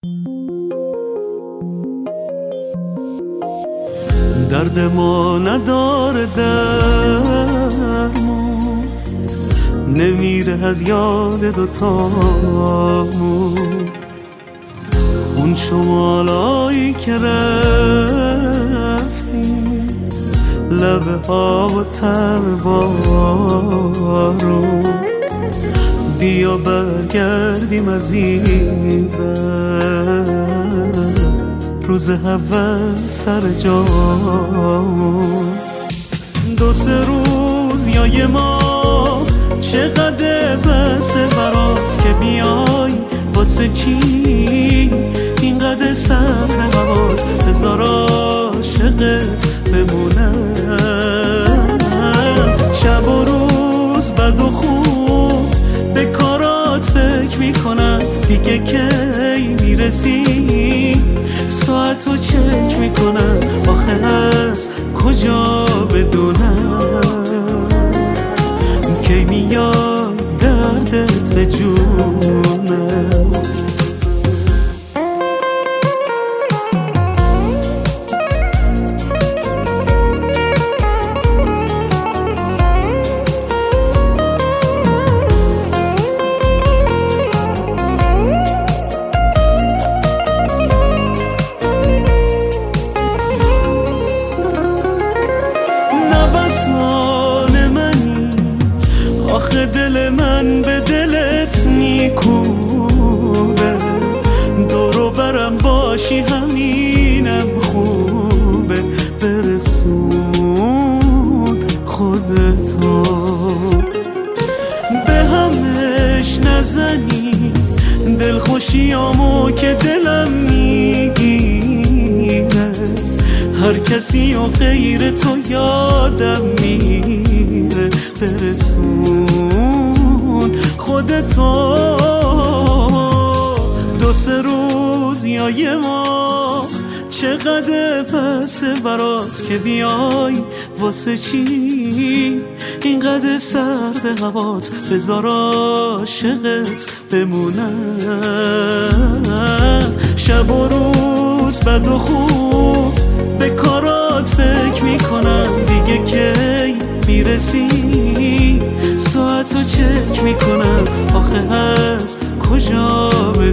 درد ما نداره درمون، نمیره از یاد دوتامون. اون شمالایی که رفتیم، لبه ها و طعم بارون، بیا برگردیم عزیزم، روز اول سر جامون. 2-3 روز یا یه ماه چقدر بسه برات که بیای، واسه چی اینقدر سرد هوات، بذار عاشقت بمونم. شب و روز بد و خوب به کارات فکر میکنم، دیگه کی میرسی ساعتو چک میکنم، آخه از کجا بدونم کی میاد دردت به جونم. آخه دل من به دلت میکوبه، دورو برم باشی همینم خوبه. برسون خودتو به همش نزنی، دلخوشیامو که دلم میگیره، هر کسی و غیر تو یادم میره. برسون خودتو 2-3 روز یا یه ماه چقدر پسه برات که بیای، واسه چی اینقدر سرد هوات، بذار عاشقت بمونم. شب و روز بد و خوب به کارات فکر میکنم، دیگه کی میرسی ساعتو چک میکنم، آخه از کجا